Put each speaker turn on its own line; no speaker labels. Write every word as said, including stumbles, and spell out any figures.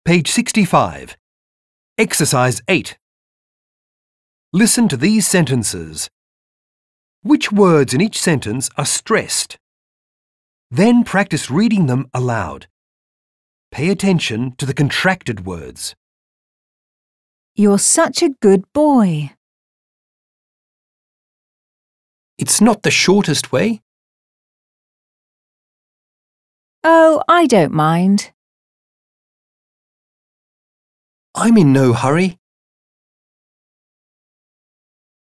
Page sixty-five. Exercise eight. Listen to these sentences. Which words in each sentence are stressed? Then practice reading them aloud. Pay attention to the contracted words.
You're such a good boy.
It's not the shortest way.
Oh, I don't mind.
I'm in no hurry.